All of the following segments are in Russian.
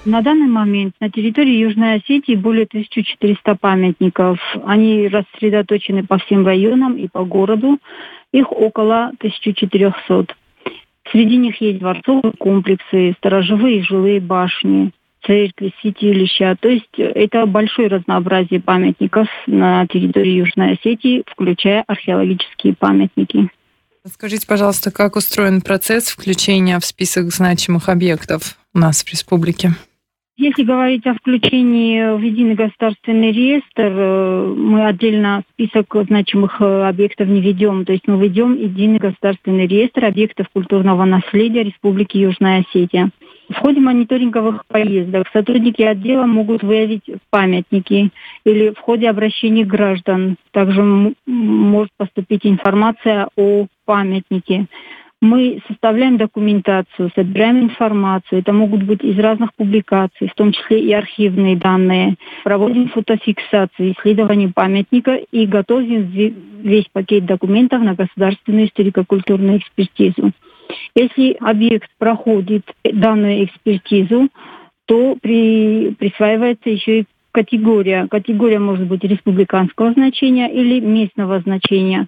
На данный момент на территории Южной Осетии более 1400 памятников. Они рассредоточены по всем районам и по городу. Их около 1400. Среди них есть дворцовые комплексы, сторожевые жилые башни, церкви, святилища. То есть это большое разнообразие памятников на территории Южной Осетии, включая археологические памятники. Скажите, пожалуйста, как устроен процесс включения в список значимых объектов у нас в республике? Если говорить о включении в единый государственный реестр, мы отдельно список значимых объектов не ведем. То есть мы ведем единый государственный реестр объектов культурного наследия Республики Южная Осетия. В ходе мониторинговых поездок сотрудники отдела могут выявить памятники или в ходе обращений граждан. Также может поступить информация о памятнике. Мы составляем документацию, собираем информацию. Это могут быть из разных публикаций, в том числе и архивные данные. Проводим фотофиксацию, исследование памятника и готовим весь пакет документов на государственную историко-культурную экспертизу. Если объект проходит данную экспертизу, то присваивается еще и категория. Категория может быть республиканского значения или местного значения.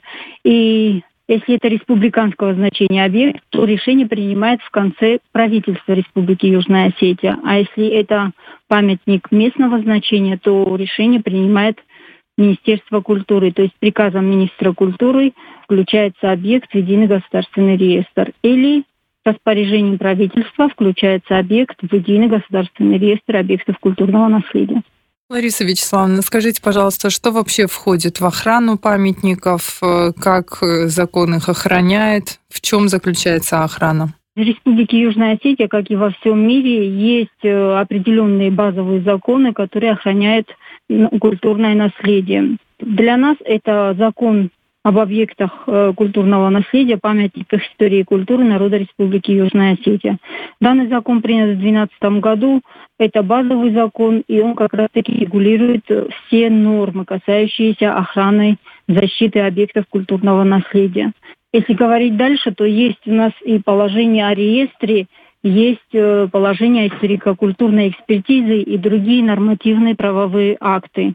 И если это республиканского значения объект, то решение принимает в конце правительство Республики Южная Осетия. А если это памятник местного значения, то решение принимает Министерство культуры. То есть приказом министра культуры включается объект в единый государственный реестр. Или распоряжением правительства включается объект в единый государственный реестр объектов культурного наследия. Лариса Вячеславовна, скажите, пожалуйста, что вообще входит в охрану памятников, как закон их охраняет, в чем заключается охрана? В Республике Южная Осетия, как и во всем мире, есть определенные базовые законы, которые охраняют культурное наследие. Для нас это закон об объектах культурного наследия, памятниках истории и культуры народа Республики Южная Осетия. Данный закон принят в 2012 году. Это базовый закон, и он как раз-таки регулирует все нормы, касающиеся охраны, защиты объектов культурного наследия. Если говорить дальше, то есть у нас и положение о реестре, есть положение о историко-культурной экспертизе и другие нормативные правовые акты.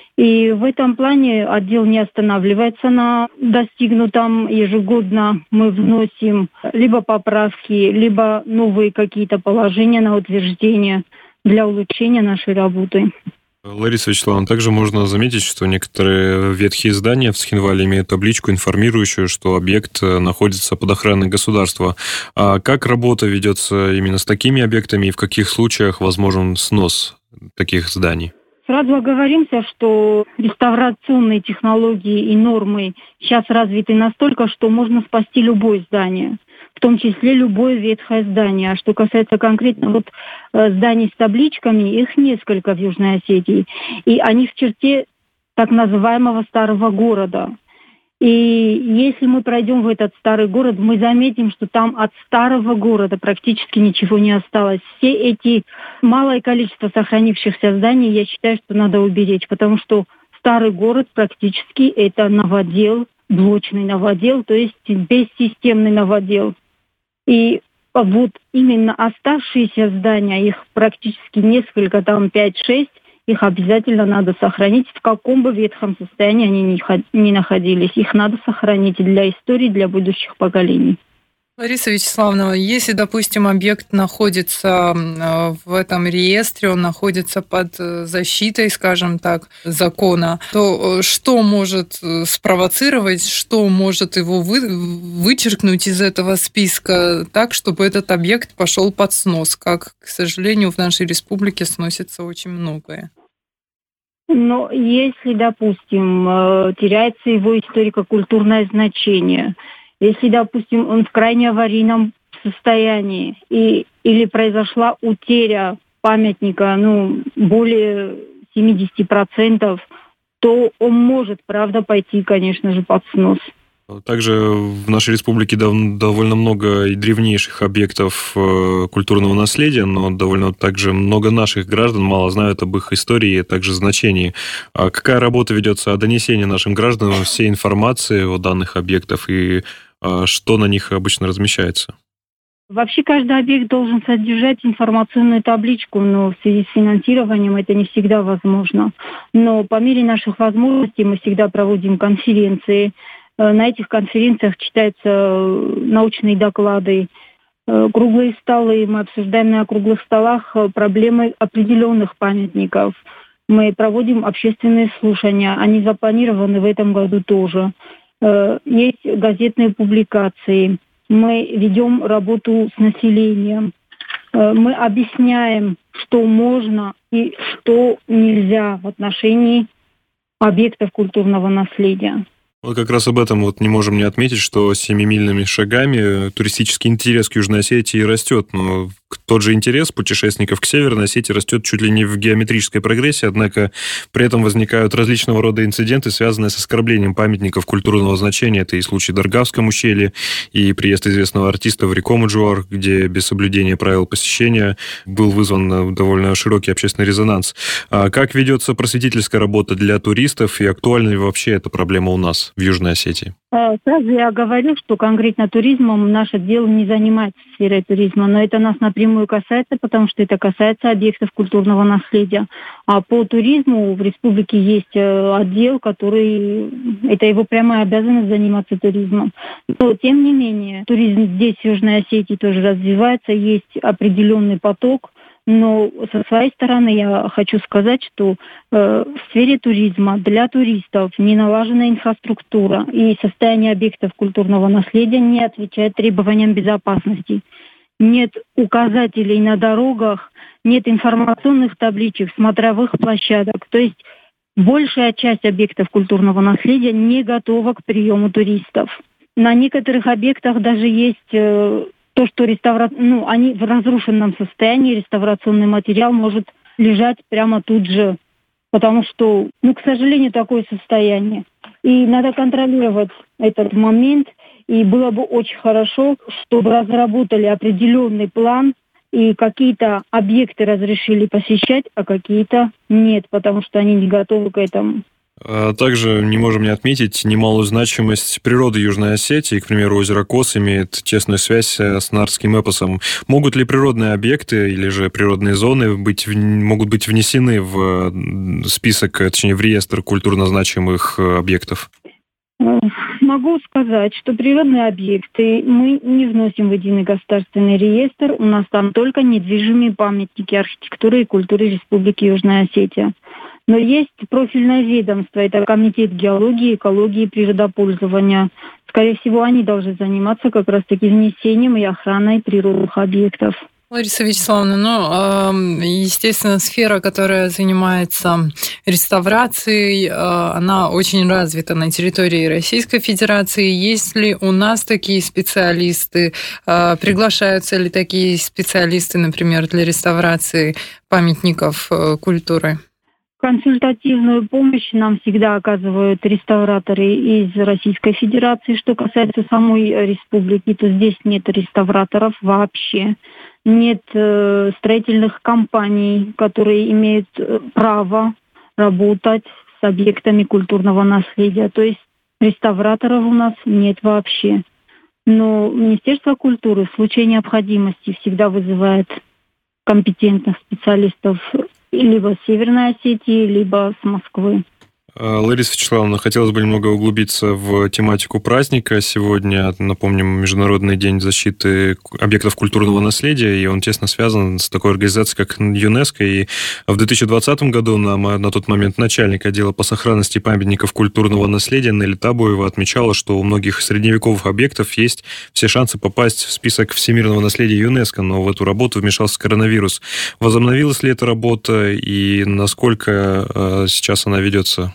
И в этом плане отдел не останавливается на достигнутом. Ежегодно мы вносим либо поправки, либо новые какие-то положения на утверждение для улучшения нашей работы. Лариса Вячеславовна, также можно заметить, что некоторые ветхие здания в Цхинвале имеют табличку, информирующую, что объект находится под охраной государства. А как работа ведется именно с такими объектами и в каких случаях возможен снос таких зданий? Сразу оговоримся, что реставрационные технологии и нормы сейчас развиты настолько, что можно спасти любое здание, в том числе любое ветхое здание. А что касается конкретно зданий с табличками, их несколько в Южной Осетии, и они в черте так называемого старого города. И если мы пройдем в этот старый город, мы заметим, что там от старого города практически ничего не осталось. Все эти малое количество сохранившихся зданий, я считаю, что надо уберечь, потому что старый город практически это новодел, блочный новодел, то есть бессистемный новодел. И вот именно оставшиеся здания, их практически несколько, там 5-6, их обязательно надо сохранить, в каком бы ветхом состоянии они ни находились. Их надо сохранить для истории, для будущих поколений. Лариса Вячеславовна, если, допустим, объект находится в этом реестре, он находится под защитой, скажем так, закона, то что может спровоцировать, что может его вычеркнуть из этого списка так, чтобы этот объект пошел под снос, как, к сожалению, в нашей республике сносится очень многое? Но если, допустим, теряется его историко-культурное значение, если, допустим, он в крайне аварийном состоянии или произошла утеря памятника, более 70%, то он может, правда, пойти, конечно же, под снос. Также в нашей республике довольно много и древнейших объектов культурного наследия, но довольно также много наших граждан мало знают об их истории и также значении. А какая работа ведется о донесении нашим гражданам всей информации о данных объектах и что на них обычно размещается? Вообще каждый объект должен содержать информационную табличку, но в связи с финансированием это не всегда возможно. Но по мере наших возможностей мы всегда проводим конференции. На этих конференциях читаются научные доклады, круглые столы. Мы обсуждаем на круглых столах проблемы определенных памятников. Мы проводим общественные слушания. Они запланированы в этом году тоже. Есть газетные публикации. Мы ведем работу с населением. Мы объясняем, что можно и что нельзя в отношении объектов культурного наследия. Вот как раз об этом не можем не отметить, что семимильными шагами туристический интерес к Южной Осетии растет. Но тот же интерес путешественников к Северной Осетии растет чуть ли не в геометрической прогрессии, однако при этом возникают различного рода инциденты, связанные с оскорблением памятников культурного значения. Это и случай в Даргавском ущелье, и приезд известного артиста в реку Маджуар, где без соблюдения правил посещения был вызван довольно широкий общественный резонанс. А как ведется просветительская работа для туристов, и актуальна ли вообще эта проблема у нас в Южной Осетии? Сразу я говорю, что конкретно туризмом наше отдел не занимается сферой туризма, но это нас напрямую касается, потому что это касается объектов культурного наследия. А по туризму в республике есть отдел, который... Это его прямая обязанность заниматься туризмом. Но, тем не менее, туризм здесь, в Южной Осетии, тоже развивается, есть определенный поток. Но со своей стороны я хочу сказать, что в сфере туризма для туристов не налажена инфраструктура, и состояние объектов культурного наследия не отвечает требованиям безопасности. Нет указателей на дорогах, нет информационных табличек, смотровых площадок. То есть большая часть объектов культурного наследия не готова к приему туристов. На некоторых объектах даже есть... То, что они в разрушенном состоянии, реставрационный материал может лежать прямо тут же, потому что, к сожалению, такое состояние. И надо контролировать этот момент, и было бы очень хорошо, чтобы разработали определенный план, и какие-то объекты разрешили посещать, а какие-то нет, потому что они не готовы к этому. Также не можем не отметить немалую значимость природы Южной Осетии. К примеру, озеро Кос имеет тесную связь с Нарским эпосом. Могут ли природные объекты или же природные зоны могут быть внесены в список, точнее, в реестр культурно значимых объектов? Могу сказать, что природные объекты мы не вносим в единый государственный реестр. У нас там только недвижимые памятники архитектуры и культуры Республики Южная Осетия. Но есть профильное ведомство, это Комитет геологии, экологии и природопользования. Скорее всего, они должны заниматься как раз-таки внесением и охраной природных объектов. Лариса Вячеславовна, естественно, сфера, которая занимается реставрацией, она очень развита на территории Российской Федерации. Есть ли у нас такие специалисты? Приглашаются ли такие специалисты, например, для реставрации памятников культуры? Консультативную помощь нам всегда оказывают реставраторы из Российской Федерации. Что касается самой республики, то здесь нет реставраторов вообще. Нет строительных компаний, которые имеют право работать с объектами культурного наследия. То есть реставраторов у нас нет вообще. Но Министерство культуры в случае необходимости всегда вызывает компетентных специалистов либо с Северной Осетии, либо с Москвы. Лариса Вячеславовна, хотелось бы немного углубиться в тематику праздника. Сегодня, напомним, Международный день защиты объектов культурного наследия, и он тесно связан с такой организацией, как ЮНЕСКО. И в 2020 году на тот момент начальник отдела по сохранности памятников культурного наследия Нелли Табуева отмечала, что у многих средневековых объектов есть все шансы попасть в список всемирного наследия ЮНЕСКО, но в эту работу вмешался коронавирус. Возобновилась ли эта работа и насколько сейчас она ведется?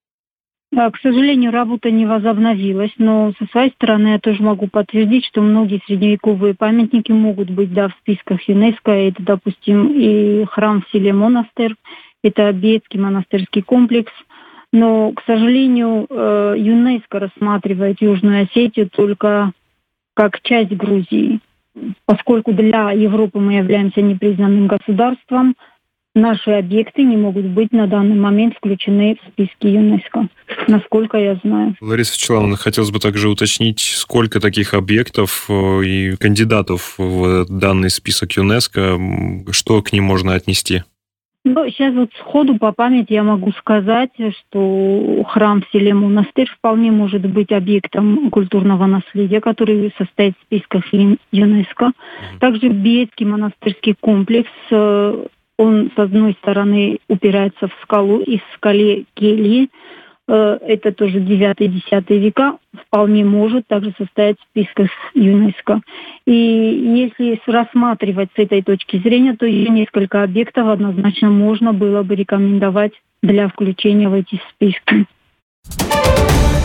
К сожалению, работа не возобновилась, но со своей стороны я тоже могу подтвердить, что многие средневековые памятники могут быть, в списках ЮНЕСКО. Это, допустим, и храм в селе Монастырь, это Беецкий монастырский комплекс. Но, к сожалению, ЮНЕСКО рассматривает Южную Осетию только как часть Грузии. Поскольку для Европы мы являемся непризнанным государством, наши объекты не могут быть на данный момент включены в списки ЮНЕСКО, насколько я знаю. Лариса Вячеславовна, хотелось бы также уточнить, сколько таких объектов и кандидатов в данный список ЮНЕСКО, что к ним можно отнести? Сейчас сходу по памяти я могу сказать, что храм в селе Монастырь вполне может быть объектом культурного наследия, который состоит в списках ЮНЕСКо. Также Бейский монастырский комплекс, он с одной стороны упирается в скалу, и в скале кельи, это тоже 9-10 века, вполне может также состоять в списках ЮНЕСКо. И если рассматривать с этой точки зрения, то еще несколько объектов однозначно можно было бы рекомендовать для включения в эти списки.